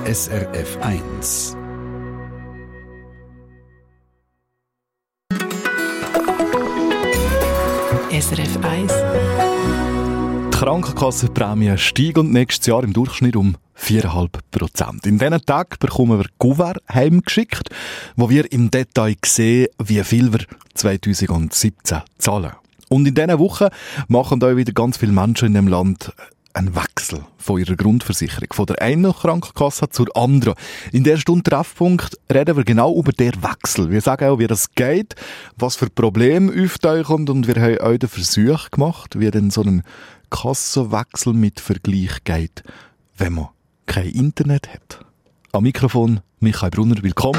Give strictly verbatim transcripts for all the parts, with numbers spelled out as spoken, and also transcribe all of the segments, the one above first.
S R F eins. S R F eins. Die Krankenkassenprämie steigen nächstes Jahr im Durchschnitt um vier Komma fünf Prozent. In diesen Tagen bekommen wir Kuvert heimgeschickt, wo wir im Detail sehen, wie viel wir zwanzig siebzehn zahlen. Und in diesen Wochen machen da wieder ganz viele Menschen in dem Land einen Wechsel von ihrer Grundversicherung, von der einen Krankenkasse zur anderen. In der Stunde Treffpunkt reden wir genau über den Wechsel. Wir sagen auch, wie das geht, was für Probleme auftauchen, und wir haben auch den Versuch gemacht, wie denn so ein Kassenwechsel mit Vergleich geht, wenn man kein Internet hat. Am Mikrofon Michael Brunner, willkommen.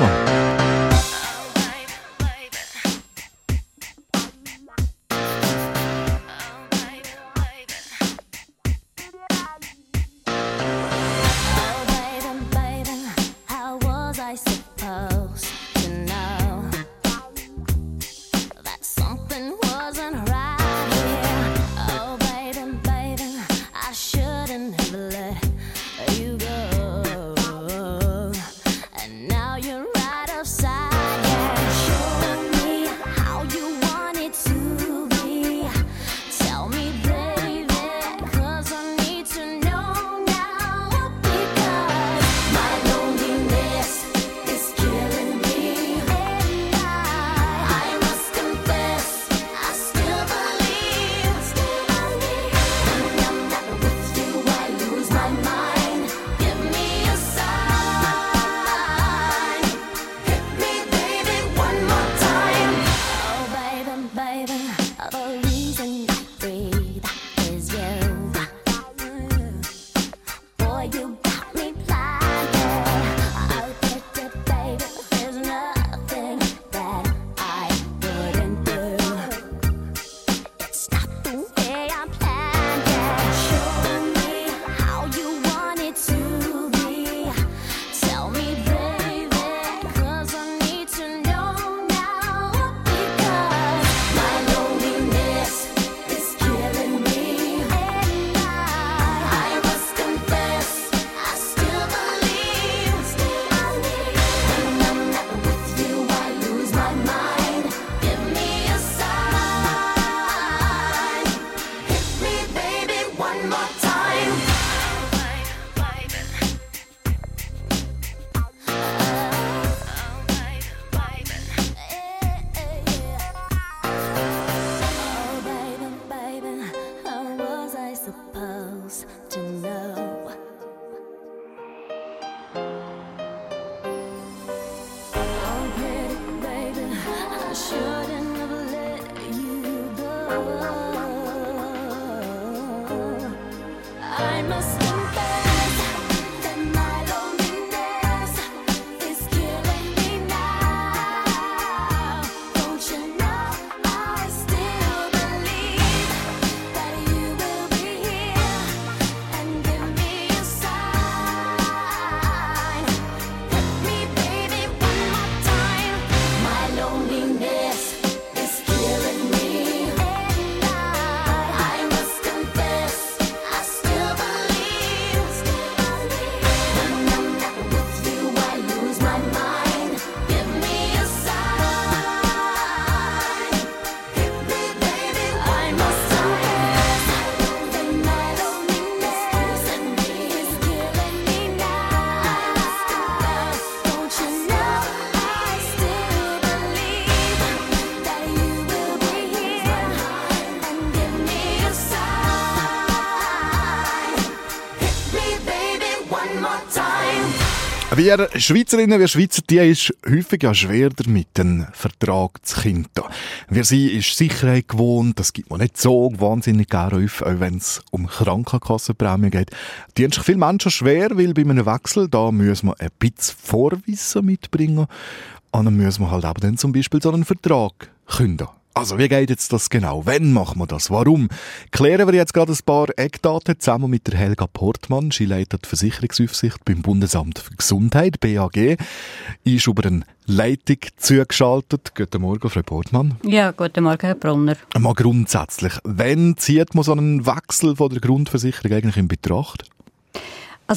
Wir Schweizerinnen, wir Schweizer, die ist häufig ja schwer damit, einen Vertrag zu finden. Wir sind ist Sicherheit gewohnt, das gibt man nicht so wahnsinnig gerne auf, auch wenn es um Krankenkassenprämien geht. Die haben sich viele Menschen schwer, weil bei einem Wechsel, da müssen wir ein bisschen Vorwissen mitbringen. Und dann müssen wir halt eben dann zum Beispiel so einen Vertrag kündigen. Also, wie geht jetzt das genau? Wann machen wir das? Warum? Klären wir jetzt gerade ein paar Eckdaten zusammen mit der Helga Portmann. Sie leitet die Versicherungsaufsicht beim Bundesamt für Gesundheit, B A G. Ist über eine Leitung zugeschaltet. Guten Morgen, Frau Portmann. Ja, guten Morgen, Herr Brunner. Mal grundsätzlich, wann zieht man so einen Wechsel von der Grundversicherung eigentlich in Betracht? Also,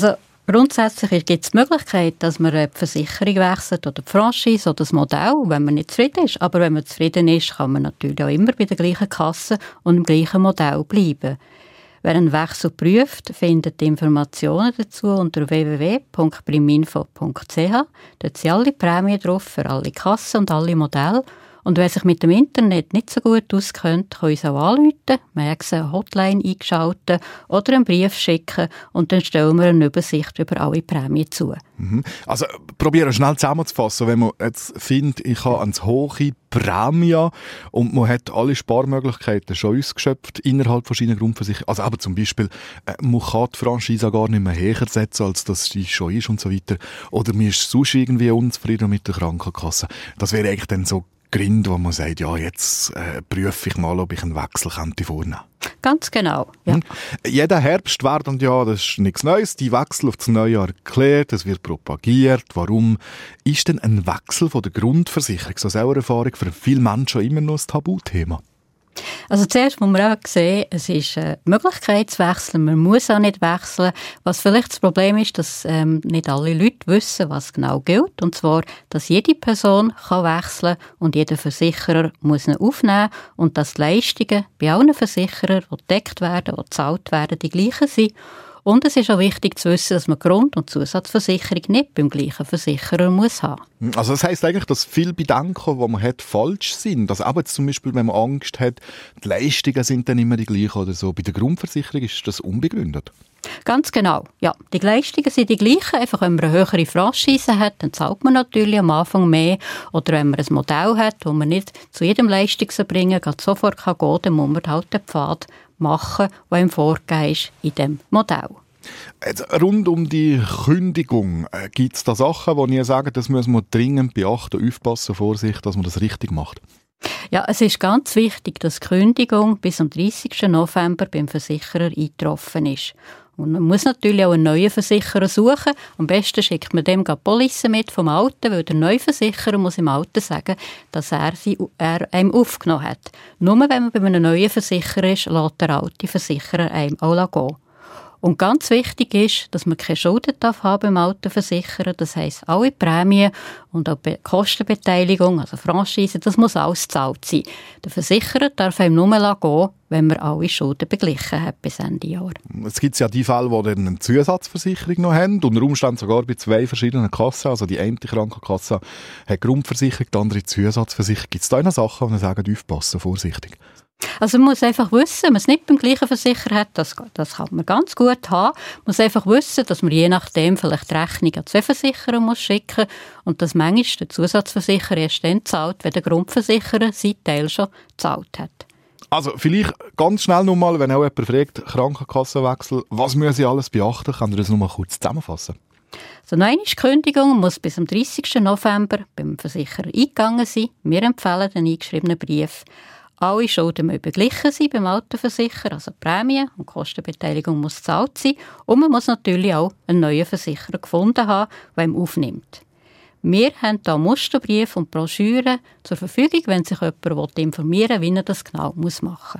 Grundsätzlich gibt es die Möglichkeit, dass man die Versicherung wechselt oder die Franchise oder das Modell, wenn man nicht zufrieden ist. Aber wenn man zufrieden ist, kann man natürlich auch immer bei der gleichen Kasse und dem gleichen Modell bleiben. Wer einen Wechsel prüft, findet Informationen dazu unter w w w punkt priminfo punkt c h. Dort sind alle Prämien drauf für alle Kassen und alle Modelle. Und wer sich mit dem Internet nicht so gut auskennt, kann uns auch anrufen. Wir haben eine Hotline eingeschaltet oder einen Brief schicken und dann stellen wir eine Übersicht über alle Prämien zu. Mhm. Also probieren schnell zusammenzufassen, wenn man jetzt findet, ich habe eine hohe Prämie und man hat alle Sparmöglichkeiten schon ausgeschöpft innerhalb verschiedener Grundversicherungen. Also aber zum Beispiel, äh, man kann die Franchise gar nicht mehr höher setzen, als das sie schon ist und so weiter. Oder man ist sonst irgendwie unzufrieden mit der Krankenkasse. Das wäre eigentlich dann so Gründe, wo man sagt, ja, jetzt äh, prüfe ich mal, ob ich einen Wechsel könnte vornehmen. Ganz genau, ja. Hm. Jeden Herbst werden ja, das ist nichts Neues, die Wechsel auf das Neujahr erklärt, es wird propagiert. Warum ist denn ein Wechsel von der Grundversicherung, so eine Erfahrung, für viele Menschen immer noch ein Tabuthema? Also zuerst muss man auch sehen, es ist eine Möglichkeit zu wechseln, man muss auch nicht wechseln. Was vielleicht das Problem ist, dass ähm, nicht alle Leute wissen, was genau gilt. Und zwar, dass jede Person kann wechseln und jeder Versicherer muss ihn aufnehmen und dass die Leistungen bei allen Versicherern, die gedeckt werden, die gezahlt werden, die gleichen sind. Und es ist auch wichtig zu wissen, dass man Grund- und Zusatzversicherung nicht beim gleichen Versicherer muss haben. Also das heisst eigentlich, dass viele Bedenken, die man hat, falsch sind. Also auch jetzt zum Beispiel, wenn man Angst hat, die Leistungen sind dann immer die gleichen oder so. Bei der Grundversicherung ist das unbegründet. Ganz genau, ja. Die Leistungen sind die gleichen. Einfach, wenn man eine höhere Franchise hat, dann zahlt man natürlich am Anfang mehr. Oder wenn man ein Modell hat, wo man nicht zu jedem Leistungserbringen sofort gehen kann, dann muss man halt den Pfad machen, der ihm vorgegeben ist in diesem Modell. Jetzt, rund um die Kündigung, äh, gibt es da Sachen, wo ihr sagt, das müssen wir dringend beachten, aufpassen, Vorsicht, dass man das richtig macht? Ja, es ist ganz wichtig, dass die Kündigung bis am dreißigsten November beim Versicherer eingetroffen ist. Und man muss natürlich auch einen neuen Versicherer suchen. Am besten schickt man dem die Police mit vom Alten, weil der neue Versicherer muss im Alten sagen, dass er, sie, er einem aufgenommen hat. Nur wenn man bei einem neuen Versicherer ist, lässt der alte Versicherer einem auch gehen. Und ganz wichtig ist, dass man keine Schulden darf haben beim alten Versicherer. Das heisst, alle Prämien und auch die Kostenbeteiligung, also Franchise, das muss alles gezahlt sein. Der Versicherer darf einem nur gehen, wenn man alle Schulden beglichen hat bis Ende Jahr. Es gibt ja die Fälle, die dann eine Zusatzversicherung noch haben, unter Umständen sogar bei zwei verschiedenen Kassen. Also die eine Krankenkasse hat Grundversicherung, die andere Zusatzversicherung. Gibt es da noch Sachen, die man sagen, aufpassen, vorsichtig? Also man muss einfach wissen, wenn man es nicht beim gleichen Versicherer hat, das, das kann man ganz gut haben. Man muss einfach wissen, dass man je nachdem vielleicht die Rechnung an zwei Versicherer muss schicken und dass manchmal der Zusatzversicherer erst dann zahlt, wenn der Grundversicherer seinen Teil schon gezahlt hat. Also vielleicht ganz schnell nochmal, wenn auch jemand fragt, Krankenkassenwechsel, was müssen Sie alles beachten? Kann ihr das nochmal kurz zusammenfassen? Also noch einmal, die Kündigung muss bis am dreißigsten November beim Versicherer eingegangen sein. Wir empfehlen den eingeschriebenen Brief. Alle Schulden müssen beglichen sein beim alten Versicherer, also Prämie und Kostenbeteiligung muss gezahlt sein. Und man muss natürlich auch einen neuen Versicherer gefunden haben, der ihn aufnimmt. Wir haben hier Musterbriefe und Broschüren zur Verfügung, wenn sich jemand informieren will, wie er das genau machen muss.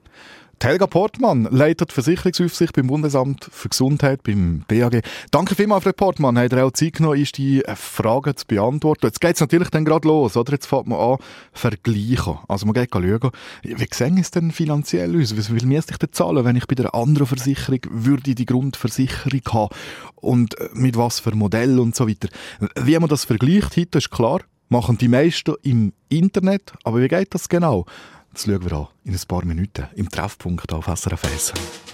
Helga Portmann leitet die Versicherungsaufsicht beim Bundesamt für Gesundheit, beim B A G. Danke vielmals, Frau Portmann. Habt ihr auch Zeit genommen, ist die Fragen zu beantworten? Jetzt geht es natürlich dann gerade los, oder? Jetzt fängt man an, vergleichen. Also man geht schauen, wie sehen es denn finanziell aus? Wie viel müsste ich denn zahlen, wenn ich bei der anderen Versicherung würde die Grundversicherung haben? Und mit was für Modell und so weiter. Wie man das vergleicht heute, ist klar, machen die meisten im Internet. Aber wie geht das genau? Das schauen wir an in ein paar Minuten im Treffpunkt auf S R F eins.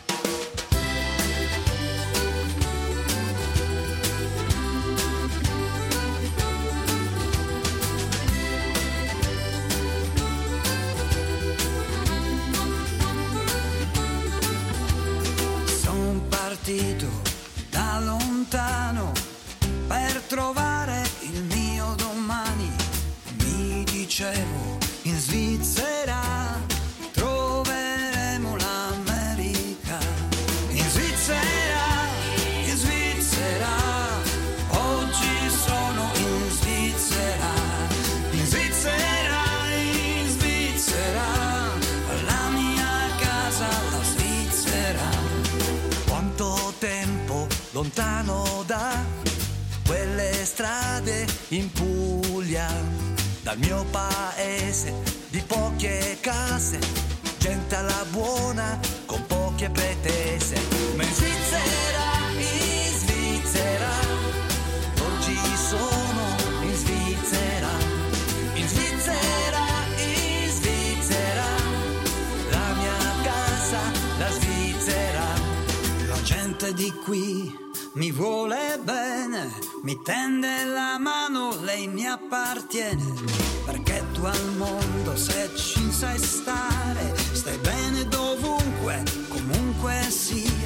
Son partito da lontano per trovare il mio domani. Mi dicevo in Svizzera troveremo l'America. In Svizzera, in Svizzera, oggi sono in Svizzera. In Svizzera, in Svizzera, la mia casa, la Svizzera. Quanto tempo lontano lontano da quelle strade in Puglia, dal mio paese di poche case, gente alla buona con poche pretese. Ma in Svizzera, in Svizzera, oggi sono in Svizzera, in Svizzera, in Svizzera, la mia casa, la Svizzera. La gente di qui mi vuole bene, mi tende la mano, lei mi appartiene, perché tu al mondo se ci sai stare, stai bene dovunque, comunque sia.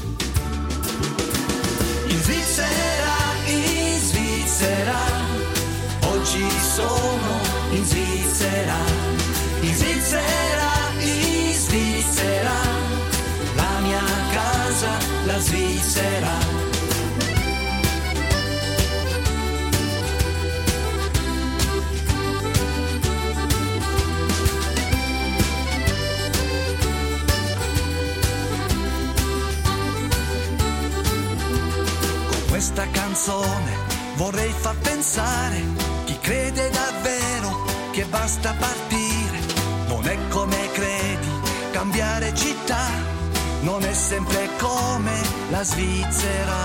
In Svizzera, in Svizzera, oggi sono in Svizzera, in Svizzera, in Svizzera, la mia casa, la Svizzera. Questa canzone vorrei far pensare chi crede davvero che basta partire. Non è come credi, cambiare città non è sempre come la Svizzera.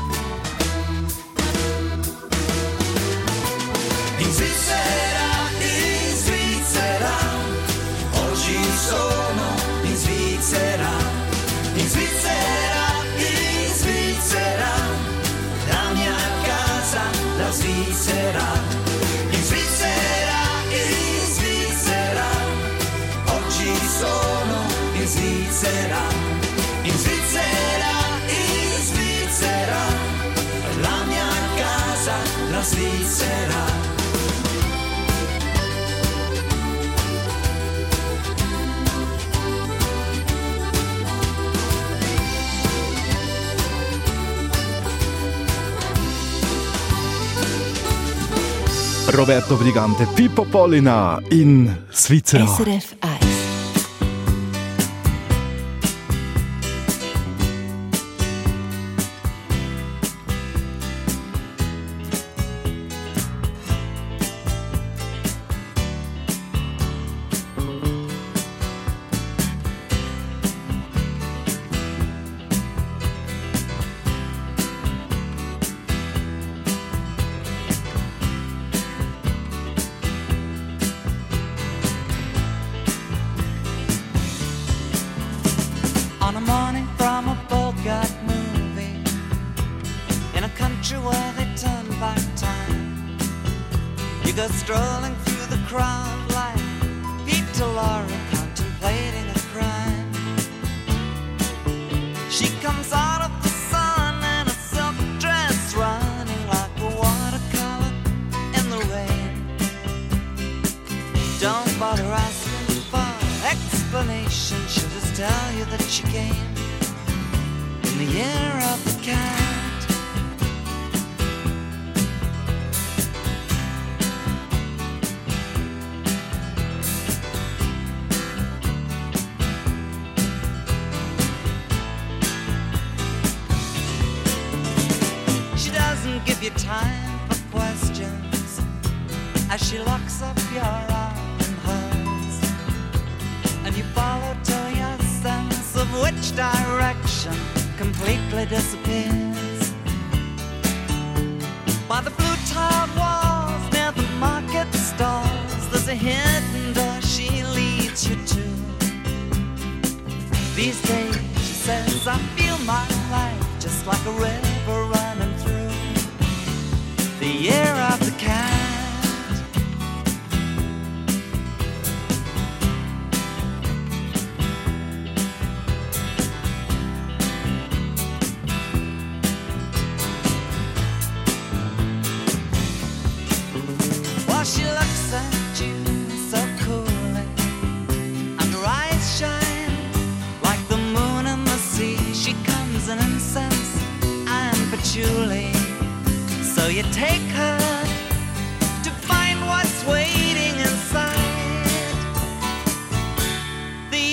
In Svizzera, in Svizzera, oggi sono in Svizzera, in Svizzera, in Svizzera, la mia casa, la Svizzera. In Svizzera, in Svizzera, oggi sono in Svizzera. In Svizzera, in Svizzera, la mia casa, la Svizzera. Roberto Brigante, Pippo Pollina in Svizzera. S R F eins.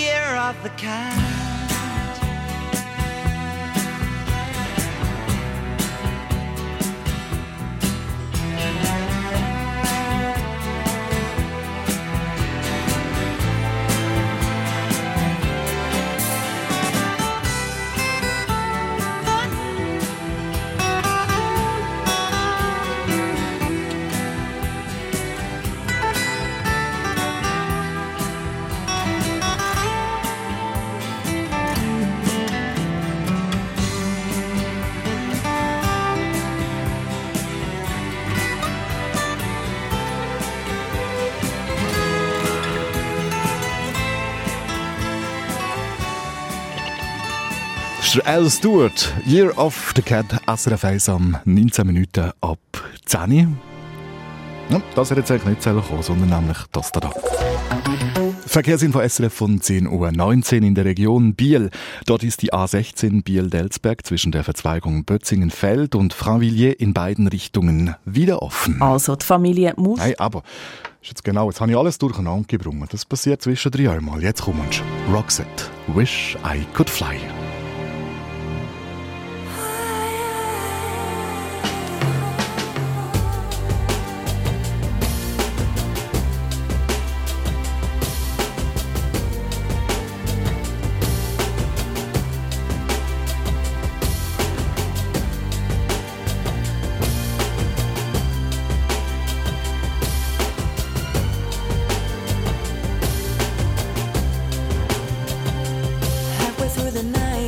The cat. ist Al Stewart, Year of the Cat, S R F eins am neunzehn Minuten ab zehn. Ja, das hat jetzt eigentlich nicht selber kommen, sondern nämlich das da. Verkehrsinfo S R F von zehn Uhr neunzehn in der Region Biel. Dort ist die A sechzehn Biel-Delsberg zwischen der Verzweigung Bötzingenfeld und Frainvilliers in beiden Richtungen wieder offen. Also die Familie muss... Nein, aber ist jetzt genau, jetzt habe ich alles durcheinander gebrungen. Das passiert zwischendrin einmal. Jetzt kommst du. Roxette, Wish I Could Fly. Through the night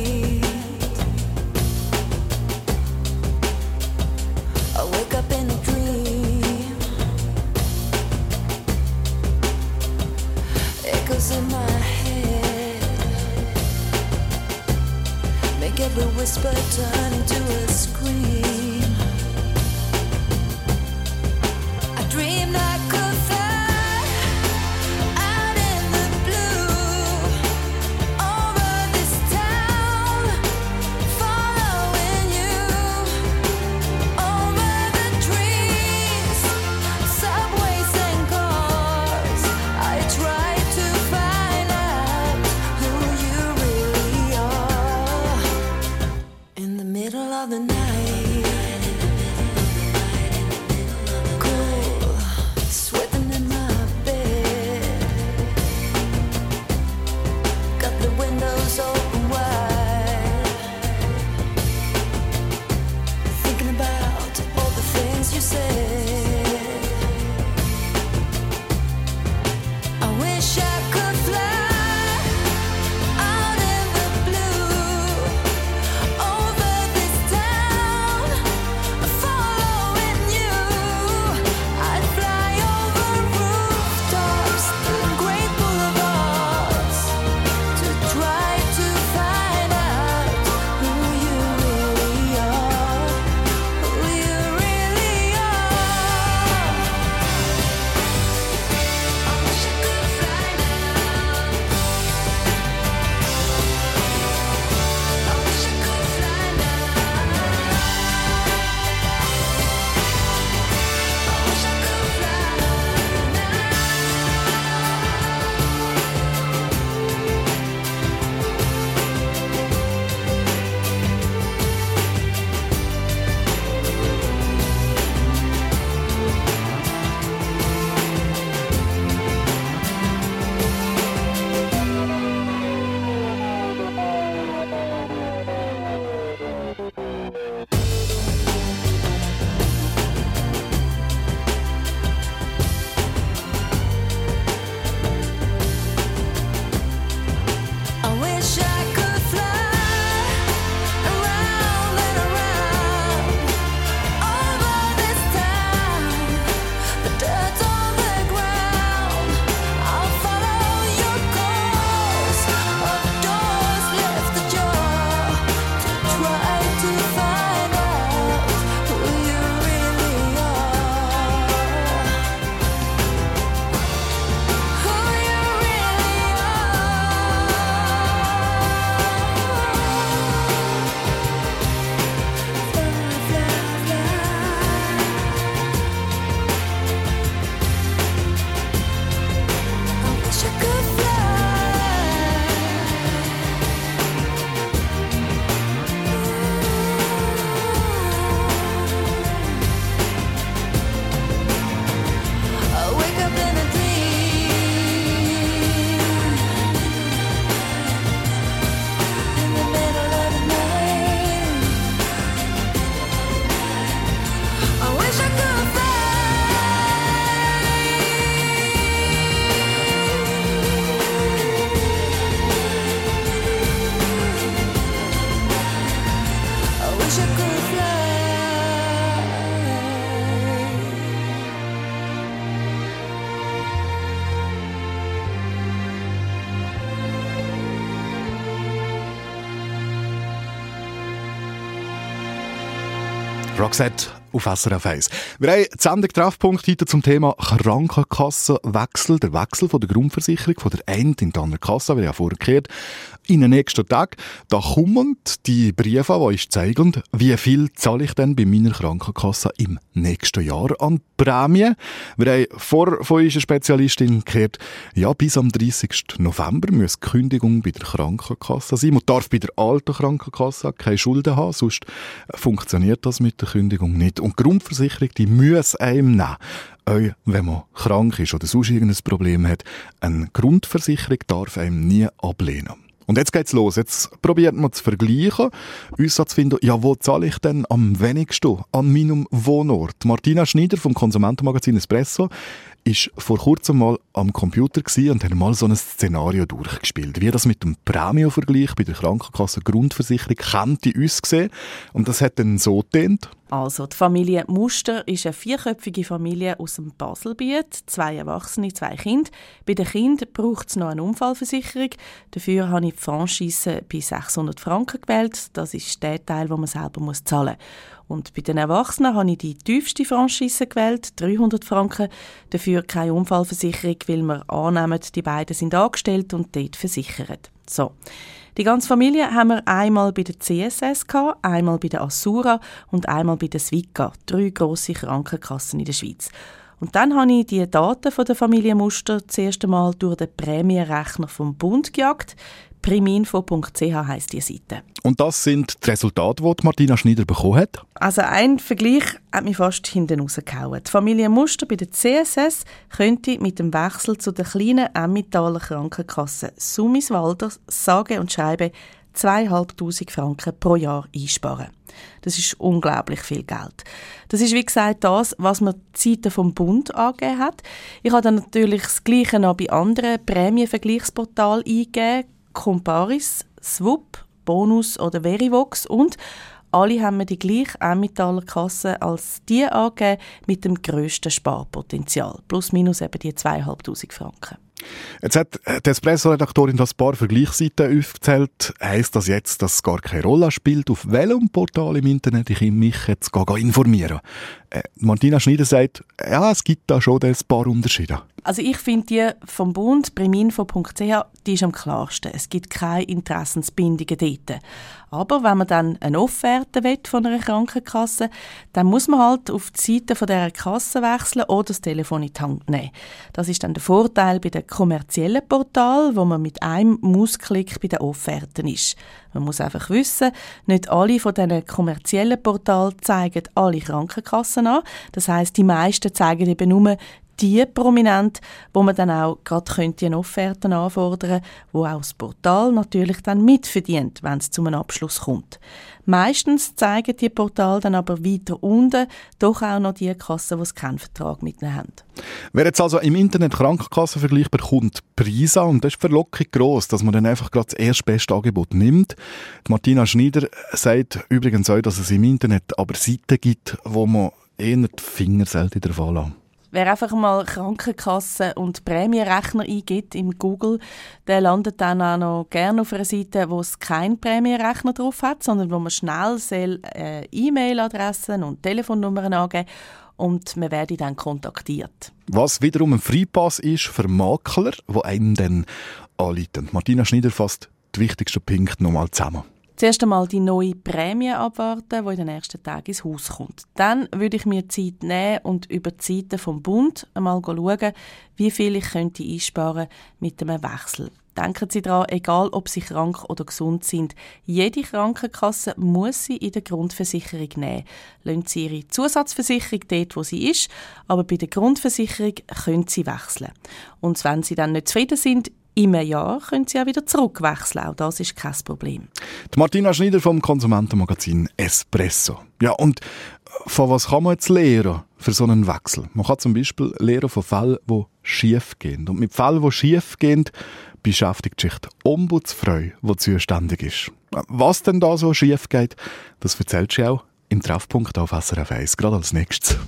Roxette auf S R F eins. Wir haben die Sendung Treffpunkt heute zum Thema Krankenkassenwechsel. Der Wechsel von der Grundversicherung von der einen in die andere Kasse, wie ja vorher gehört. In den nächsten Tagen, da kommen die Briefe, die uns zeigen, wie viel zahle ich denn bei meiner Krankenkasse im nächsten Jahr an Prämie. Wir haben vor von unserer Spezialistin gehört, ja, bis am dreißigsten November muss die Kündigung bei der Krankenkasse sein. Man darf bei der alten Krankenkasse keine Schulden haben, sonst funktioniert das mit der Kündigung nicht. Und die Grundversicherung, die muss einem nehmen. Auch wenn man krank ist oder sonst irgendein Problem hat, eine Grundversicherung darf einem nie ablehnen. Und jetzt geht's los. Jetzt probiert man zu vergleichen, uns zu finden, ja, wo zahle ich denn am wenigsten an meinem Wohnort? Martina Schneider vom Konsumentenmagazin Espresso ist vor kurzem mal am Computer gsi und hat mal so ein Szenario durchgespielt, wie das mit dem Prämienvergleich bei der Krankenkasse Grundversicherung könnte aussehen. Und das hat dann so getönt. Also, die Familie Muster ist eine vierköpfige Familie aus dem Baselbiet. Zwei Erwachsene, zwei Kinder. Bei den Kindern braucht es noch eine Unfallversicherung. Dafür habe ich die Franchise bei sechshundert Franken gewählt. Das ist der Teil, den man selber zahlen muss. Und bei den Erwachsenen habe ich die tiefste Franchise gewählt, dreihundert Franken. Dafür keine Unfallversicherung, weil wir annehmen, die beiden sind angestellt und dort versichert. So. Die ganze Familie haben wir einmal bei der C S S gehabt, einmal bei der Assura und einmal bei der Swica. Drei grosse Krankenkassen in der Schweiz. Und dann habe ich die Daten von der Familie Muster das erste Mal durch den Prämienrechner vom Bund gejagt. priminfo punkt c h heisst die Seite. Und das sind die Resultate, die Martina Schneider bekommen hat? Also ein Vergleich hat mich fast hinten rausgehauen. Die Familie Muster bei der C S S könnte mit dem Wechsel zu der kleinen Emmentaler Krankenkasse Summiswalder sage und schreibe zweitausendfünfhundert Franken pro Jahr einsparen. Das ist unglaublich viel Geld. Das ist, wie gesagt, das, was mir die Seite vom Bund angegeben hat. Ich habe dann natürlich das Gleiche noch bei anderen Prämienvergleichsportalen eingegeben. Comparis, Swoop, Bonus oder Verivox und alle haben mir die gleiche Emmentaler Kasse als die angegeben mit dem grössten Sparpotenzial. Plus minus eben die zweitausendfünfhundert Franken. Jetzt hat die Espresso-Redaktorin das paar Vergleichsseiten aufgezählt. Heisst das jetzt, dass es gar keine Rolle spielt, auf welchem Portal im Internet ich mich jetzt informieren kann? Äh, Martina Schneider sagt, ja, es gibt da schon ein paar Unterschiede. Also ich finde die vom Bund, priminfo punkt c h, die ist am klarsten. Es gibt keine Interessensbindungen dort. Aber wenn man dann eine Offerte will von einer Krankenkasse, dann muss man halt auf die Seite von dieser Kasse wechseln oder das Telefon in die Hand nehmen. Das ist dann der Vorteil bei den kommerziellen Portalen, wo man mit einem Mausklick bei den Offerten ist. Man muss einfach wissen, nicht alle von diesen kommerziellen Portalen zeigen alle Krankenkassen an. Das heisst, die meisten zeigen eben nur die prominent, wo man dann auch gerade könnte eine Offerte anfordern, wo auch das Portal natürlich dann mitverdient, wenn es zu einem Abschluss kommt. Meistens zeigen die Portale dann aber weiter unten doch auch noch die Kassen, die keinen Vertrag mit ihnen haben. Wer jetzt also im Internet Krankenkassenvergleich bekommt, Preise und das ist die Verlockung gross, dass man dann einfach gerade das erstbeste Angebot nimmt. Die Martina Schneider sagt übrigens auch, dass es im Internet aber Seiten gibt, wo man eher die Finger selten davon lässt. Wer einfach mal Krankenkassen und Prämienrechner eingibt im Google, der landet dann auch noch gerne auf einer Seite, wo es keinen Prämienrechner drauf hat, sondern wo man schnell äh, E-Mail-Adressen und Telefonnummern angeben und man werde dann kontaktiert. Was wiederum ein Freipass ist für Makler, die einem dann anrufen. Martina Schneider fasst die wichtigsten Punkte nochmal zusammen. Zuerst einmal die neue Prämie abwarten, die in den nächsten Tagen ins Haus kommt. Dann würde ich mir Zeit nehmen und über die Seite vom Bund einmal schauen, wie viel ich könnte einsparen mit einem Wechsel. Denken Sie daran, egal ob Sie krank oder gesund sind, jede Krankenkasse muss Sie in der Grundversicherung nehmen. Lassen Sie Ihre Zusatzversicherung dort, wo sie ist, aber bei der Grundversicherung können Sie wechseln. Und wenn Sie dann nicht zufrieden sind, im Jahr können Sie auch wieder zurückwechseln. Auch das ist kein Problem. Die Martina Schneider vom Konsumentenmagazin Espresso. Ja, und von was kann man jetzt lernen für so einen Wechsel? Man kann zum Beispiel lernen von Fällen, die schief gehen. Und mit Fällen, die schief gehen, beschäftigt sich die Ombudsfrau, die zuständig ist. Was denn da so schief geht, das erzählt sie auch im Treffpunkt auf S R F eins, gerade als nächstes.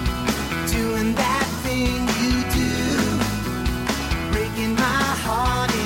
Doing that thing you do, breaking my heart.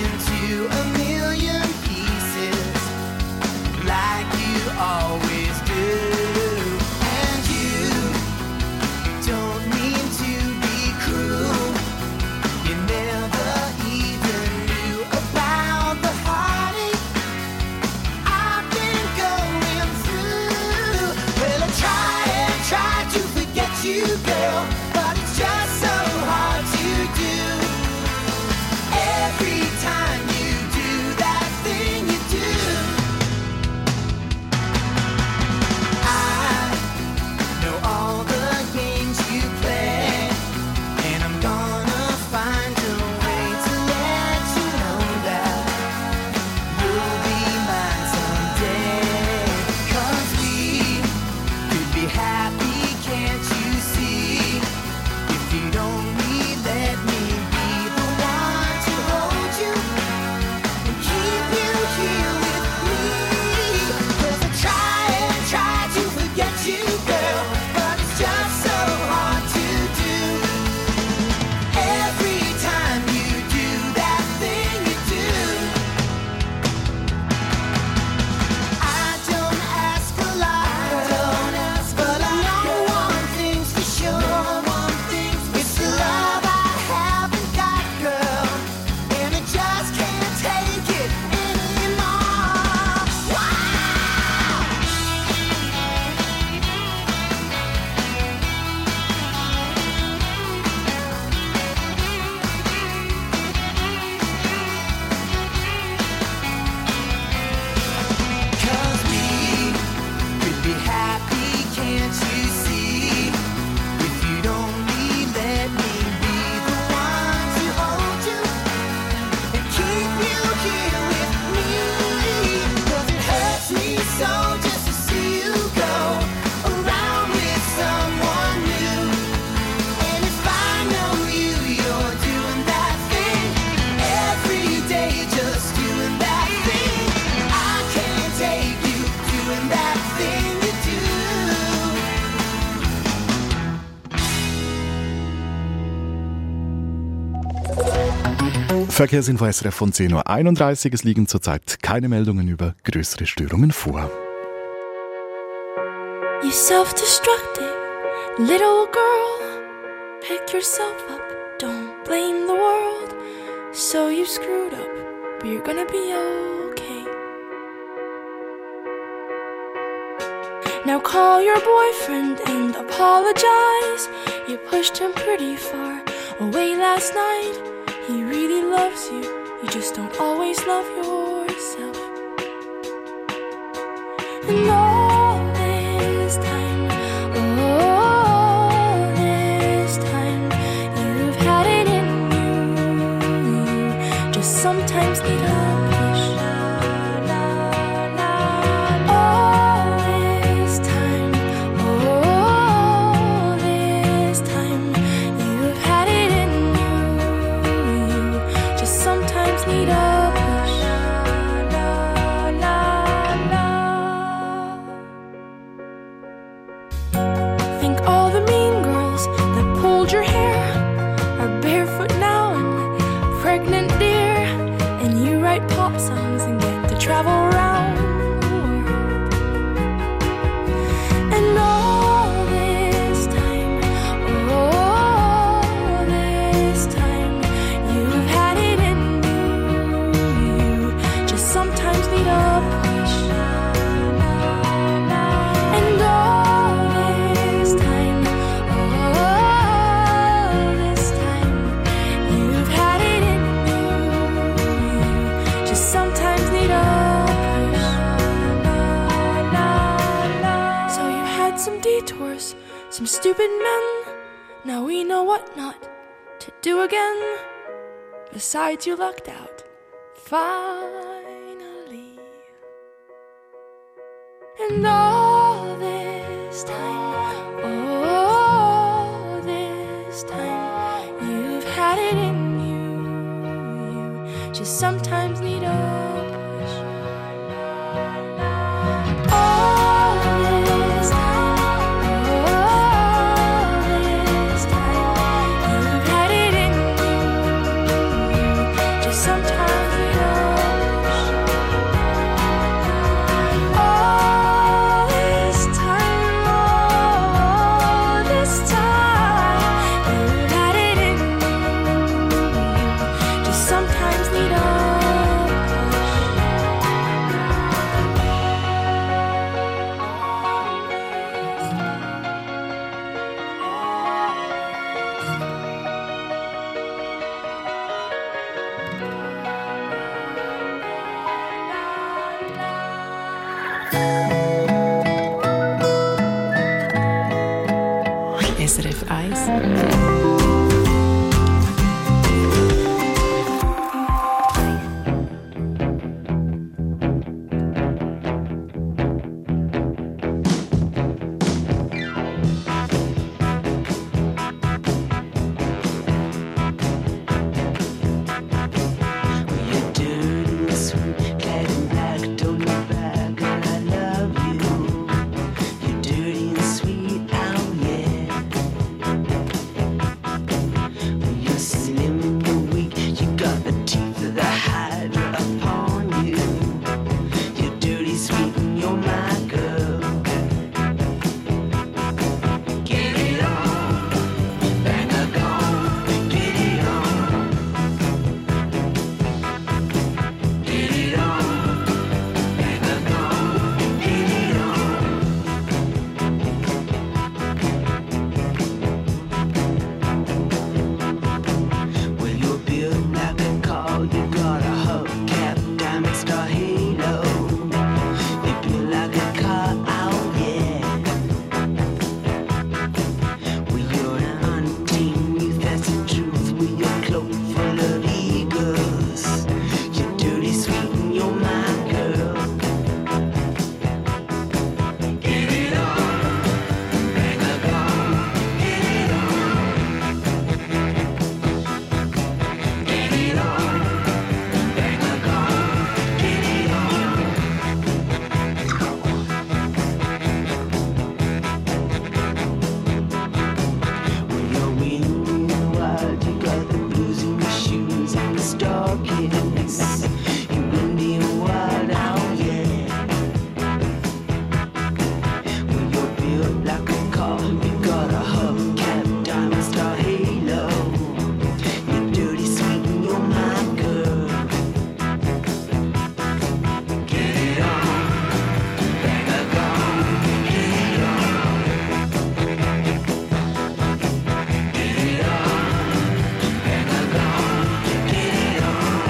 Verkehrsinfo S R F von zehn Uhr einunddreißig. Es liegen zurzeit keine Meldungen über größere Störungen vor. You self-destructive little girl, pick yourself up, don't blame the world. So you screwed up, but you're gonna be okay. Now call your boyfriend and apologize. You pushed him pretty far away last night. He really loves you, you just don't always love yourself. And all this time, all this time, you've had it in you. You just sometimes need a push. All this time, all this time, you've had it in you. You just sometimes need a push. Think all the mean girls that pulled your hair are barefoot now and pregnant, dear. And you write pop songs and get to travel around the world. And all this time, all this time, you've had it in you. You just sometimes need a push. And all this time, all this time, you've had it in you. You just sometimes need a push. So you had some detours, some stupid men. Now we know what not to do again. Besides, you lucked out, finally. And all this time, all this time, you've had it in you. You just sometimes need a push. All this time, all this time, you've had it in you. Just sometimes need a push. All this time, all this time, you've had it in you. Just sometimes need a push. S R F eins. You're dirty, sweet Cadillac, don't look back, girl, I love you. You're dirty and sweet, oh yeah. place. You're windy and wild out, yeah. Well, you're built like a car. You got a hubcap, diamond star halo. You're dirty, sweet, and you're my girl. Get it on, bang a gong, get it on. Get it on, bang a gong, get it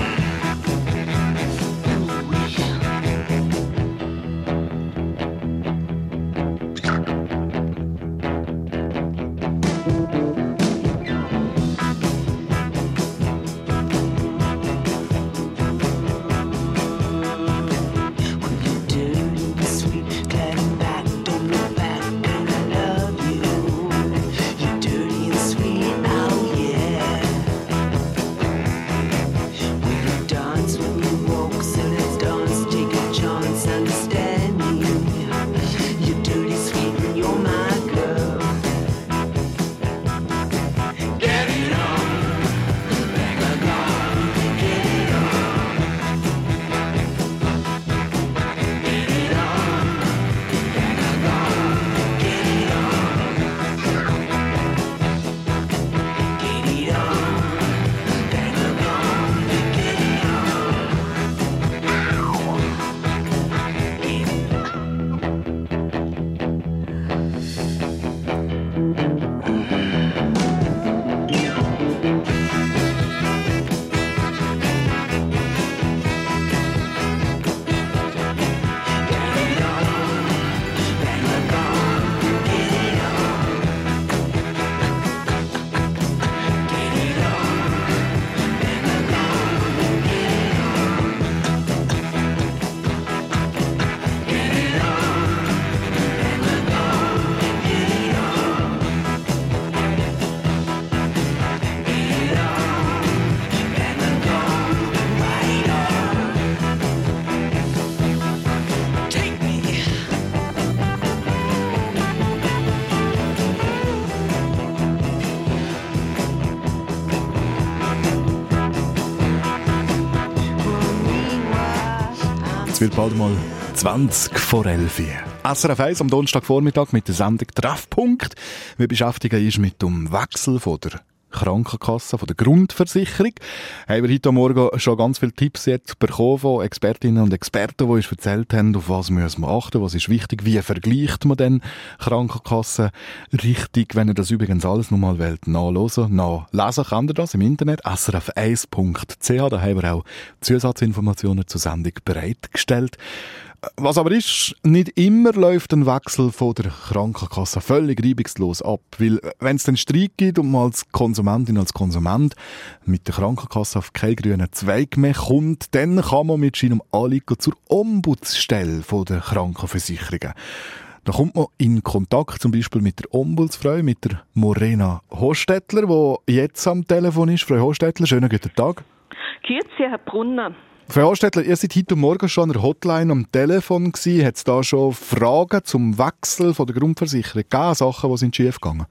dirty, sweet, glad and back, don't look back, and I love you. You're dirty and sweet, oh yeah. When you dance, when you walk, so let's dance, take a chance, understand me. You're dirty, sweet, and you're my girl. Get it on, bang a gong, get it on. Get it on, bang a gong, get it on. Get it on, bang a gong, get it on. Take me. Es wird bald mal zwanzig vor elf. S R F eins am Donnerstagvormittag mit der Sendung Treffpunkt. Wir beschäftigen uns mit dem Wechsel von der Krankenkasse, von der Grundversicherung. Haben wir heute Morgen schon ganz viele Tipps jetzt bekommen von Expertinnen und Experten, die uns erzählt haben, auf was müssen wir achten, was ist wichtig, wie vergleicht man denn Krankenkassen richtig. Wenn ihr das übrigens alles nochmal wollt, nachlesen, nachlesen, könnt ihr das im Internet, s r f eins punkt c h. Da haben wir auch Zusatzinformationen zur Sendung bereitgestellt. Was aber ist, nicht immer läuft ein Wechsel von der Krankenkasse völlig reibungslos ab. Weil, wenn es den Streit gibt und man als Konsumentin, als Konsument mit der Krankenkasse auf keinen grünen Zweig mehr kommt, dann kann man mit seinem Anliegen zur Ombudsstelle von der Krankenversicherungen. Da kommt man in Kontakt zum Beispiel mit der Ombudsfrau, mit der Morena Hostetler, die jetzt am Telefon ist. Frau Hostetler, schönen guten Tag. Grüezi, Herr Brunner. Frau Hostetler, ihr seid heute Morgen schon an der Hotline am Telefon gewesen. Hat es da schon Fragen zum Wechsel von der Grundversicherung gegeben? Sachen, die sind schief gegangen?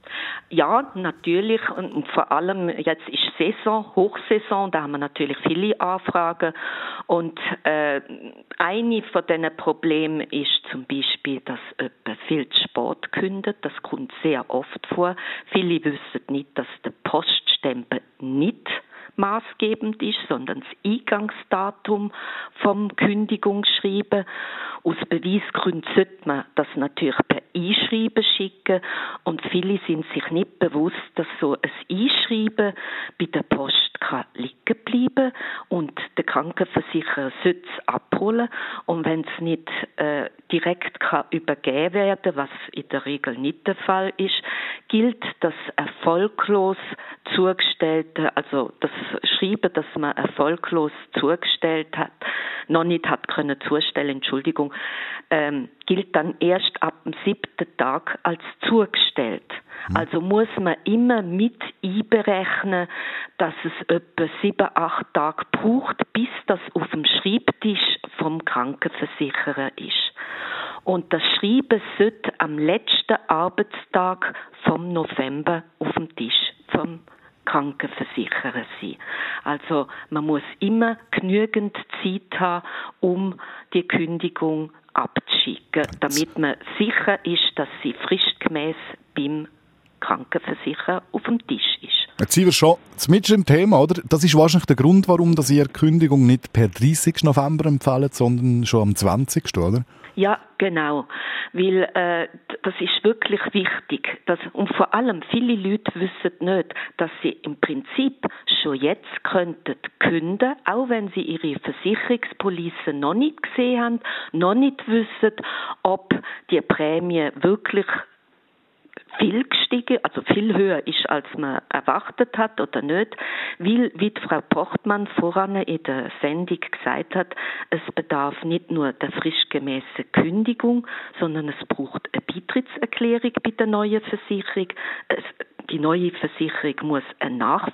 Ja, natürlich. Und vor allem, jetzt ist Saison, Hochsaison, da haben wir natürlich viele Anfragen. Und äh, eine von diesen Problemen ist zum Beispiel, dass jemand viel zu spät kündet. Das kommt sehr oft vor. Viele wissen nicht, dass der Poststempel nicht maßgebend ist, sondern das Eingangsdatum vom Kündigungsschreiben. Aus Beweisgründen sollte man das natürlich per Einschreiben schicken und viele sind sich nicht bewusst, dass so ein Einschreiben bei der Post kann liegen bleiben und der Krankenversicherer sollte es abholen und wenn es nicht äh, direkt kann übergeben werden, was in der Regel nicht der Fall ist, gilt das erfolglos zugestellte, also das Schreiben, das man erfolglos zugestellt hat, noch nicht hat können zustellen, Entschuldigung, ähm, gilt dann erst ab dem siebten Tag als zugestellt. Also muss man immer mit einberechnen, dass es etwa sieben, acht Tage braucht, bis das auf dem Schreibtisch vom Krankenversicherer ist. Und das Schreiben sollte am letzten Arbeitstag vom November auf dem Tisch vom Krankenversicherer sein. Also man muss immer genügend Zeit haben, um die Kündigung abzuschicken, damit man sicher ist, dass sie fristgemäß beim Krankenversicherer auf dem Tisch ist. Jetzt sind wir schon mitten im Thema, oder? Das ist wahrscheinlich der Grund, warum dass ihr die Kündigung nicht per dreißigsten November empfehlt, sondern schon am zwanzigsten oder? Ja, genau. Weil äh, das ist wirklich wichtig. Dass, und vor allem, viele Leute wissen nicht, dass sie im Prinzip schon jetzt könnten künden, auch wenn sie ihre Versicherungspolice noch nicht gesehen haben, noch nicht wissen, ob die Prämie wirklich viel gestiegen, also viel höher ist, als man erwartet hat oder nicht, weil, wie die Frau Pochtmann voran in der Sendung gesagt hat, es bedarf nicht nur der frischgemäßen Kündigung, sondern es braucht eine Beitrittserklärung bei der neuen Versicherung. Es, die neue Versicherung muss eine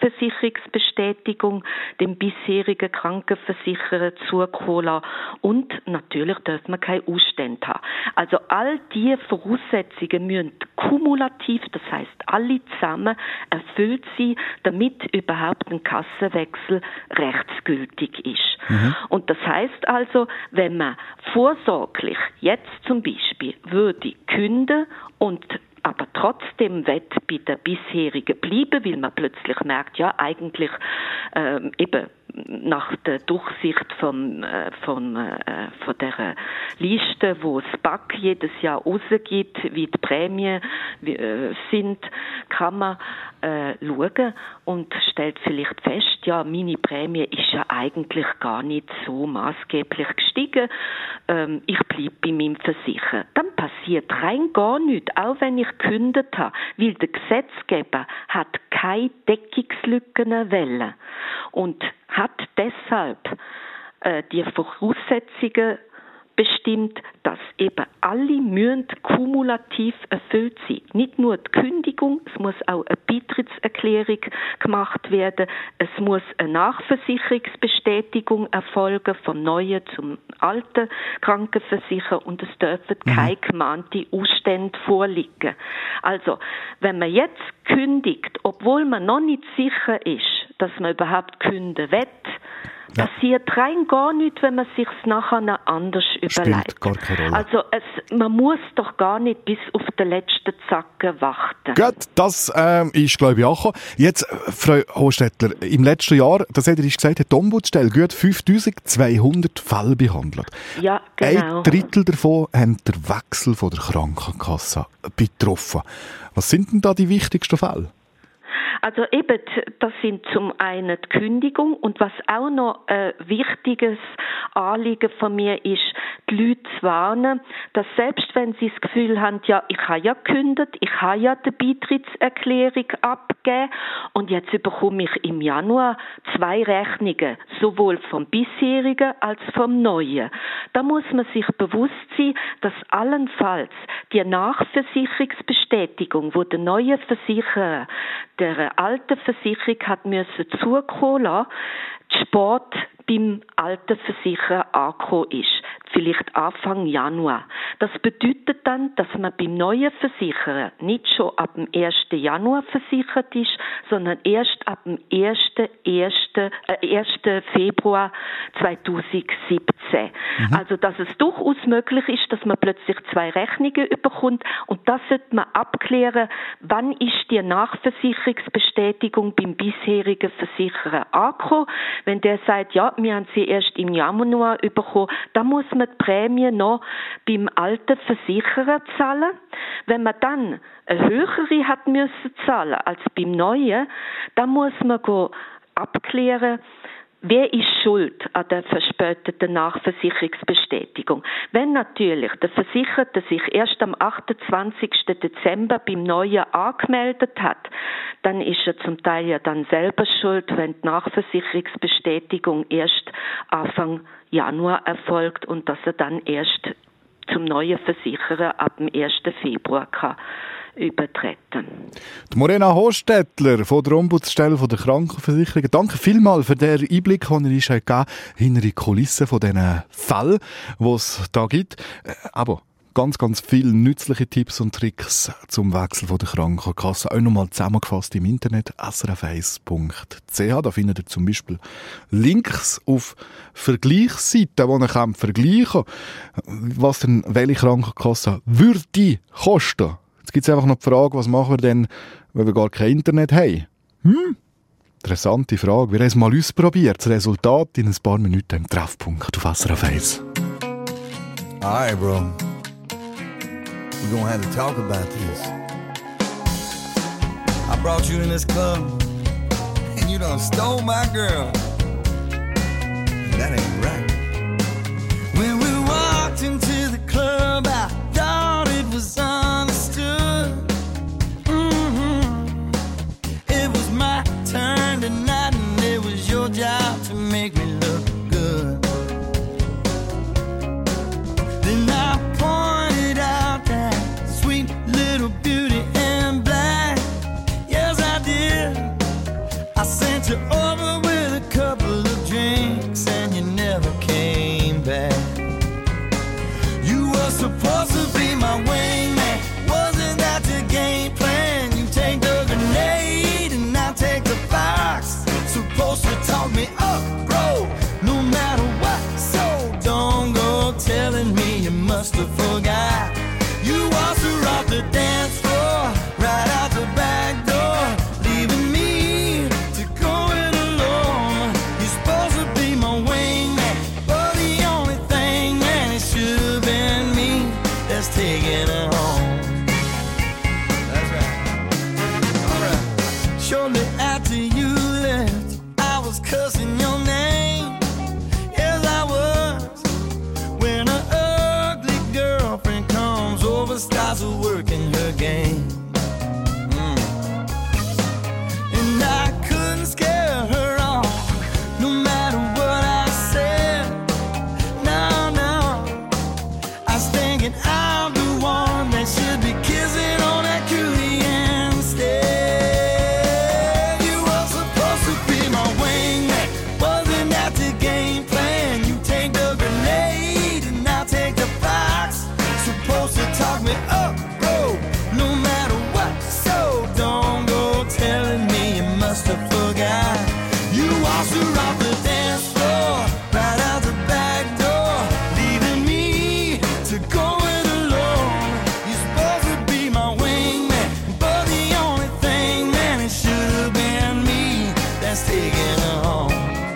Nachversicherungsbestätigung dem bisherigen Krankenversicherer zukommen lassen und natürlich darf man keine Ausstände haben. Also all diese Voraussetzungen müssen kumulativ, das heisst alle zusammen, erfüllt sein, damit überhaupt ein Kassenwechsel rechtsgültig ist. Mhm. Und das heisst also, wenn man vorsorglich jetzt zum Beispiel würde künden und aber trotzdem wird bei der bisherigen bleiben, weil man plötzlich merkt, ja, eigentlich ähm, eben nach der Durchsicht von, äh, von, äh, von der Liste, wo das B A K jedes Jahr rausgibt, wie die Prämien wie, äh, sind, kann man äh, schauen und stellt vielleicht fest, ja, meine Prämie ist ja eigentlich gar nicht so maßgeblich gestiegen. Ähm, ich bleibe bei meinem Versicherer. Dann passiert rein gar nichts, auch wenn ich gekündigt habe, weil der Gesetzgeber hat keine Deckungslücken wollen und hat deshalb äh, die Voraussetzungen bestimmt, dass eben alle müssen kumulativ erfüllt sein. Nicht nur die Kündigung, es muss auch eine Beitrittserklärung gemacht werden, es muss eine Nachversicherungsbestätigung erfolgen vom neuen zum alten Krankenversicherer und es dürfen mhm. keine gemahnte Ausstände vorliegen. Also, wenn man jetzt kündigt, obwohl man noch nicht sicher ist, dass man überhaupt kündigen will, ja. passiert rein gar nichts, wenn man sich es nachher anders überlegt. Gar keine Rolle. Also es, man muss doch gar nicht bis auf den letzten Zacken warten. Gut, das ähm, ist, glaube ich, auch gekommen. Jetzt, Frau Hostetler, im letzten Jahr, das hat er gesagt, hat die Ombudsstelle gut fünftausendzweihundert Fälle behandelt. Ja, genau. Ein Drittel davon haben den Wechsel von der Krankenkasse betroffen. Was sind denn da die wichtigsten Fälle? Also eben, das sind zum einen die Kündigung und was auch noch ein wichtiges Anliegen von mir ist, die Leute zu warnen, dass selbst wenn sie das Gefühl haben, ja, ich habe ja gekündigt, ich habe ja die Beitrittserklärung abgegeben und jetzt bekomme ich im Januar zwei Rechnungen, sowohl vom bisherigen als vom neuen. Da muss man sich bewusst sein, dass allenfalls die Nachversicherungsbestätigung, wo der neue Versicherer der alte Versicherung hat müssen zukommen lassen, die Sport beim alten Versicherer angekommen ist. Vielleicht Anfang Januar. Das bedeutet dann, dass man beim neuen Versicherer nicht schon ab dem ersten Januar versichert ist, sondern erst ab dem ersten Februar zweitausendsiebzehn. Mhm. Also, dass es durchaus möglich ist, dass man plötzlich zwei Rechnungen überkommt und das sollte man abklären, wann ist die Nachversicherungsbestätigung beim bisherigen Versicherer angekommen. Wenn der sagt, ja, wir haben sie erst im Januar bekommen, dann muss man die Prämie noch beim alten Versicherer zahlen. Wenn man dann eine höhere hat müssen zahlen als beim neuen, dann muss man go abklären, wer ist schuld an der verspäteten Nachversicherungsbestätigung? Wenn natürlich der Versicherte sich erst am achtundzwanzigsten Dezember beim Neuen angemeldet hat, dann ist er zum Teil ja dann selber schuld, wenn die Nachversicherungsbestätigung erst Anfang Januar erfolgt und dass er dann erst zum neuen Versicherer ab dem ersten Februar kann übertreten. Die Morena Hostetler von der Ombudsstelle der Krankenversicherung. Danke vielmals für den Einblick, den ihr uns gegeben habt hinter die Kulissen von diesen Fällen, die es da gibt. Aber ganz, ganz viele nützliche Tipps und Tricks zum Wechsel von der Krankenkasse. Auch nochmal zusammengefasst im Internet s r f eins punkt c h. Da findet ihr zum Beispiel Links auf Vergleichsseiten, wo ihr könnt vergleichen könnt, was denn welche Krankenkasse würde kosten. Jetzt gibt es einfach noch die Frage, was machen wir denn, wenn wir gar kein Internet haben? Hm? Interessante Frage. Wir haben es mal ausprobiert. Das Resultat in ein paar Minuten im Treffpunkt auf S R F eins. Alright, bro. We're gonna have to talk about this. I brought you in this club, and you done stole my girl. That ain't right. When we walked into the club, I thought it was understood. Mm-hmm. It was my turn tonight, and it was your job to make me look good. Then I pointed out that sweet little beauty in black. Yes, I did. I sent you over with a couple of drinks, and you never came back. You were supposed to be my wingman. Wasn't that the game plan? You take the grenade and I take the box. Supposed to talk me up, bro, no matter what. So don't go telling me you must have forgot. You walked her off the dance floor, right out the back door, leaving me to go it alone. You're supposed to be my wingman, but the only thing, man, it should have been me that's taking her home. That's right. All right. Shortly after you left, I was cussing your name. Yes, I was. When an ugly girlfriend comes over, starts working her game. Mm. And I couldn't scare her off, no matter what I said. No, no, I was thinking I'm the one that should be kissing on that cutie instead. You were supposed to be my wingman. Wasn't that the game plan? You take the grenade and I take the box. Supposed to talk me up, bro, no matter what. So don't go telling me you must have forgot. You walked her off the dance floor, right out the back door, leaving me to go it alone. You're supposed to be my wingman, but the only thing, man, it should have been me that's taking her home.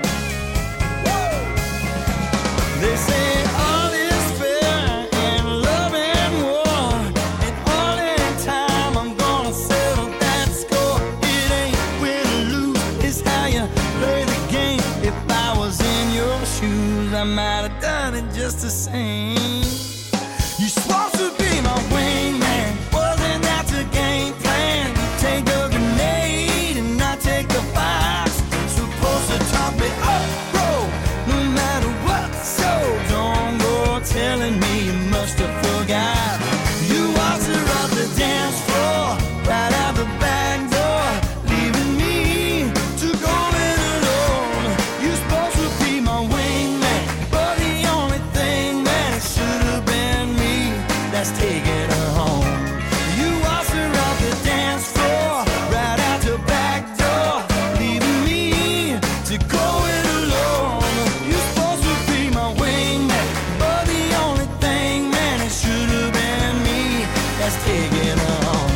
They say all is fair in love and war, and all in time I'm gonna settle that score. It ain't win or lose, it's how you play the game. If I was in your shoes, I might have done it just the same. You're supposed to be my wingman. Wasn't that the game plan? You take a grenade and I take the box. Supposed to top me up, bro, no matter what. So don't go telling me you must have forgot. You walked her off the dance floor, right out the back door, leaving me to go it alone. You're supposed to be my wingman, but the only thing, man, it should have been me that's taking her home. You walked her off the dance floor, right out the back door, leaving me to go it alone. You're supposed to be my wingman, but the only thing, man, it should have been me that's taking her home.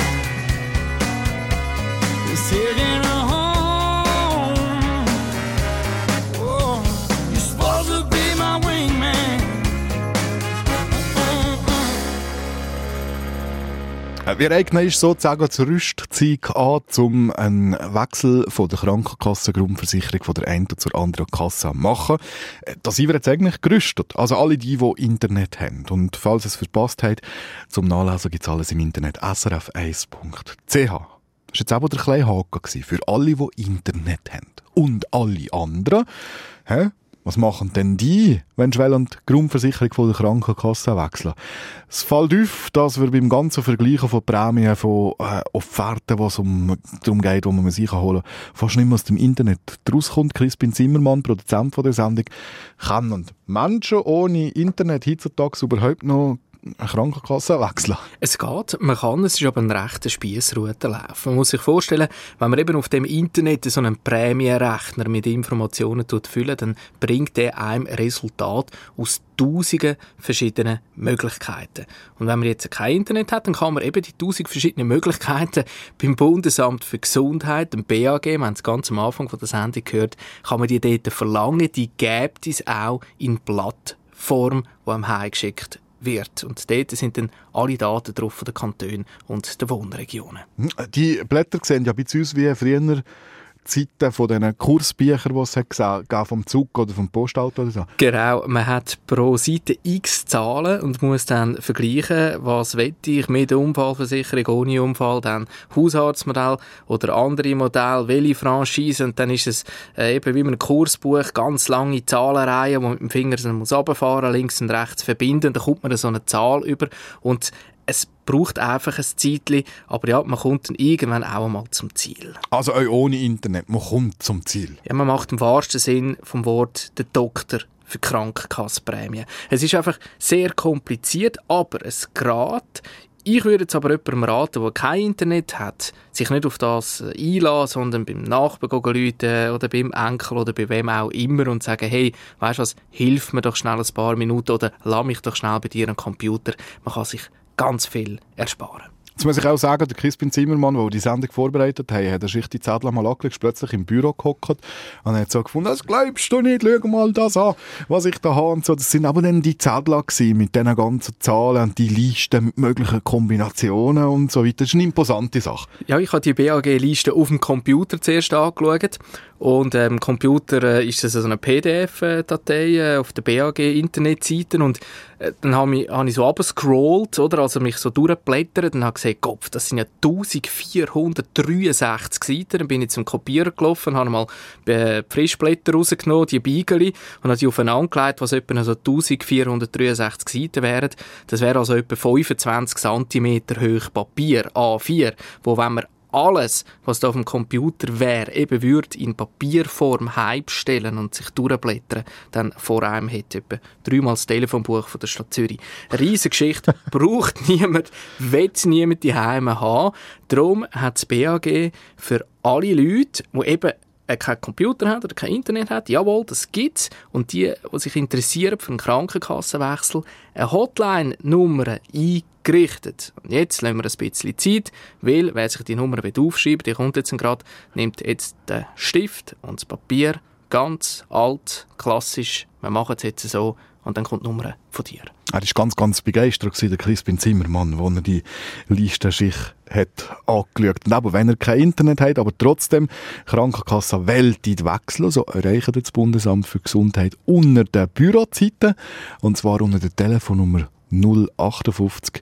It's taking her home. Oh, you're supposed to be my wingman. Wir eignen ist sozusagen das Rüstzeug an, um einen Wechsel von der Krankenkassengrundversicherung von der einen zur anderen Kasse zu machen. Da sind wir jetzt eigentlich gerüstet. Also alle die, die Internet haben. Und falls ihr es verpasst habt, zum Nachlesen gibt es alles im Internet s r f eins punkt c h. Das war jetzt auch der kleine Haken für alle, die Internet haben. Und alle anderen, hä? Was machen denn die, wenn sie die Grundversicherung von der Krankenkasse wechseln? Es fällt auf, dass wir beim ganzen Vergleichen von Prämien, von äh, Offerten, was um, darum geht, wo man sich holen kann, fast nicht mehr aus dem Internet rauskommt. Crispin Zimmermann, Produzent von der Sendung, können Menschen ohne Internet heutzutage überhaupt noch eine Krankenkasse wechseln? Es geht, man kann, es ist aber ein rechter Spiessroutenlauf. Man muss sich vorstellen, wenn man eben auf dem Internet so einen Prämienrechner mit Informationen füllt, dann bringt der einem Resultat aus tausenden verschiedenen Möglichkeiten. Und wenn man jetzt kein Internet hat, dann kann man eben die tausend verschiedenen Möglichkeiten beim Bundesamt für Gesundheit, dem B A G, wir haben es ganz am Anfang von der Sendung gehört, kann man die dort verlangen, die gibt es auch in Blattform, die einem heimgeschickt wird. Und dort sind dann alle Daten drauf von den Kantonen und den Wohnregionen. Die Blätter sehen ja bei uns wie früher Zeiten von diesen Kursbüchern, die es gab, vom Zug oder vom Postauto oder so. Genau, man hat pro Seite x Zahlen und muss dann vergleichen, was wette ich mit Unfallversicherung, ohne Unfall, dann Hausarztmodell oder andere Modelle, welche Franchise, und dann ist es äh, eben wie ein Kursbuch, ganz lange Zahlenreihen, wo man mit dem Finger muss runterfahren, links und rechts verbinden, dann kommt man so eine Zahl über und es braucht einfach ein Zeitchen, aber ja, man kommt dann irgendwann auch einmal zum Ziel. Also auch ohne Internet, man kommt zum Ziel? Ja, man macht im wahrsten Sinn vom Wort den Doktor für Krankenkassenprämie. Es ist einfach sehr kompliziert, aber es geht. Ich würde jetzt aber jemandem raten, der kein Internet hat, sich nicht auf das einlassen, sondern beim Nachbarn rufen oder beim Enkel oder bei wem auch immer und sagen, hey, weisst du was, hilf mir doch schnell ein paar Minuten oder lass mich doch schnell bei dir am Computer. Man kann sich ganz viel ersparen. Jetzt muss ich auch sagen, der Crispin Zimmermann, der die Sendung vorbereitet hat, hat sich die Zettel mal angelegt, plötzlich im Büro gehockt und hat so gefunden, das glaubst du nicht, schau mal das an, was ich da habe und so. Das sind aber dann die Zettel gewesen, mit diesen ganzen Zahlen und die Listen mit möglichen Kombinationen und so weiter. Das ist eine imposante Sache. Ja, ich habe die B A G-Liste auf dem Computer zuerst angeschaut. Und im ähm, Computer äh, ist das so eine P D F-Datei äh, auf der B A G-Internetseite und äh, dann habe ich, hab ich so runtergescrollt, oder, also mich so durchgeblättert und habe gesehen, Kopf, das sind ja eintausendvierhundertdreiundsechzig Seiten. Dann bin ich zum Kopierer gelaufen, habe mal äh, die Frischblätter rausgenommen, die Beigeli, und habe die aufeinander gelegt, was etwa so eintausendvierhundertdreiundsechzig Seiten wären. Das wäre also etwa fünfundzwanzig Zentimeter hoch Papier, A vier, wo wenn man alles, was da auf dem Computer wäre, eben würde in Papierform heimstellen und sich durchblättern, dann vor einem hätte etwa dreimal das Telefonbuch von der Stadt Zürich. Eine riesige Geschichte, braucht niemand, will niemand die Heime haben. Darum hat das B A G für alle Leute, die eben keinen Computer hat oder kein Internet hat, jawohl, das gibt's. Und die, die sich interessieren für einen Krankenkassenwechsel, eine Hotline-Nummer eingerichtet. Und jetzt lassen wir ein bisschen Zeit, weil, wer sich die Nummer aufschreibt, die kommt jetzt gerade, nimmt jetzt den Stift und das Papier, ganz alt, klassisch, wir machen es jetzt so, und dann kommt die Nummer von dir. Er war ganz, ganz begeistert, der Crispin Zimmermann, als er die Liste sich hat angeschaut. Und aber wenn er kein Internet hat, aber trotzdem Krankenkasse weltweit wechseln, so erreicht das Bundesamt für Gesundheit unter den Bürozeiten, und zwar unter der Telefonnummer null achtundfünfzig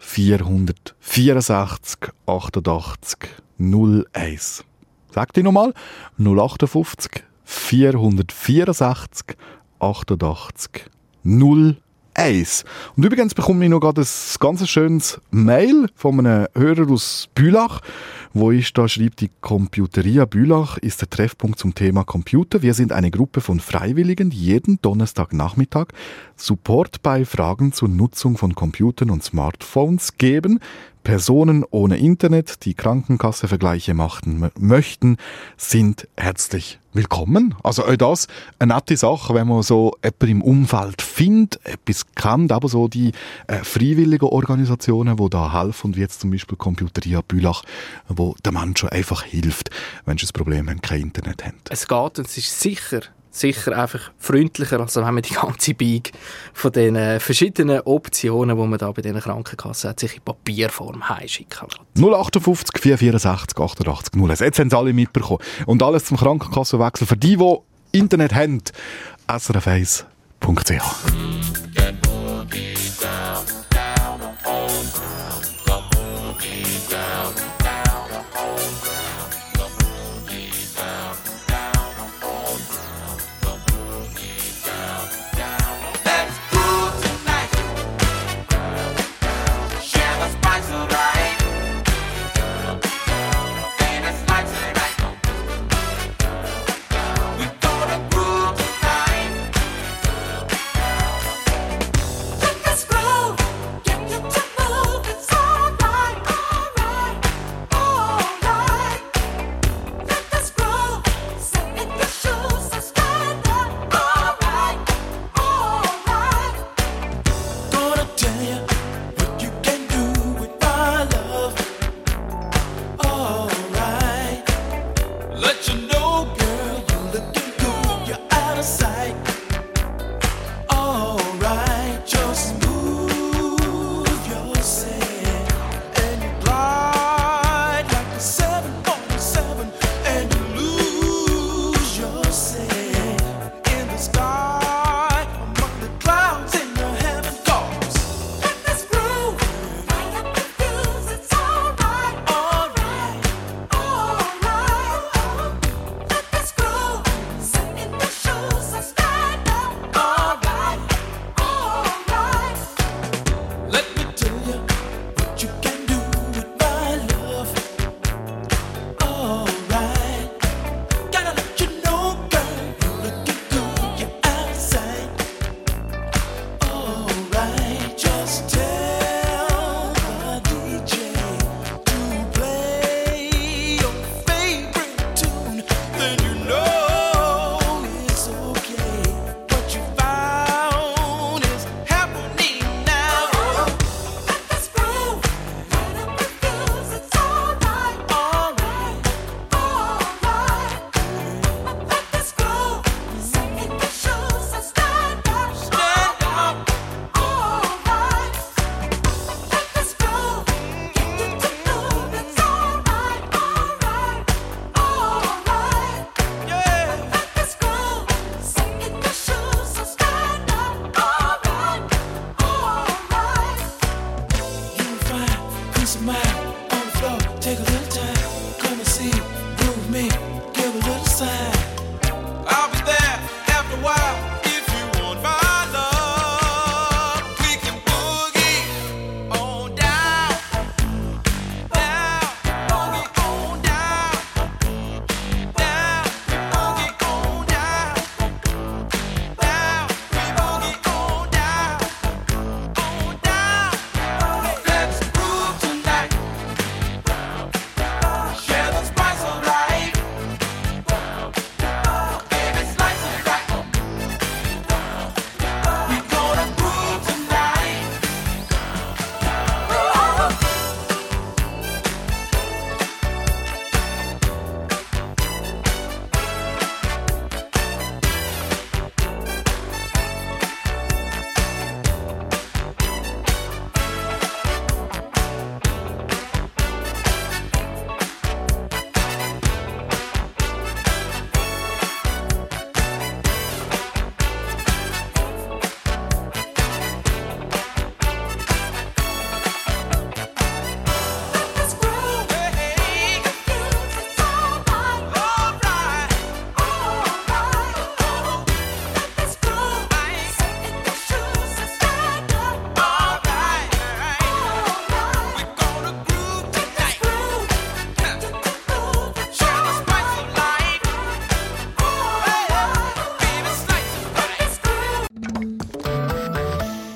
vierhundertvierundsechzig achtundachtzig null eins. Sag die nochmal. null achtundfünfzig vierhundertvierundsechzig achtundachtzig null eins. Und übrigens bekomme ich noch gerade ein ganz schönes Mail von einem Hörer aus Bülach, wo ich da schreibt, die Computeria Bülach ist der Treffpunkt zum Thema Computer. Wir sind eine Gruppe von Freiwilligen, die jeden Donnerstagnachmittag Support bei Fragen zur Nutzung von Computern und Smartphones geben. Personen ohne Internet, die Krankenkassevergleiche machen möchten, sind herzlich willkommen. Also auch das eine nette Sache, wenn man so jemanden im Umfeld findet, etwas kennt, aber so die äh, freiwilligen Organisationen, die da helfen, wie jetzt zum Beispiel Computeria Bülach, wo der Mensch einfach hilft, wenn sie ein Problem haben, kein Internet haben. Es geht und es ist sicher sicher einfach freundlicher, als wenn man die ganze Beig von den äh, verschiedenen Optionen, die man da bei diesen Krankenkassen hat, sich in Papierform heimschicken lässt. null achtundfünfzig vierhundertvierundsechzig achtundachtzig null eins. Jetzt haben sie alle mitbekommen. Und alles zum Krankenkassenwechsel für die, die Internet haben. S R F eins Punkt C H.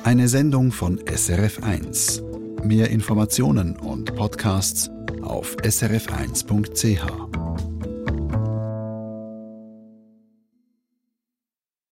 Eine Sendung von S R F eins. Mehr Informationen und Podcasts auf s r f eins punkt c h.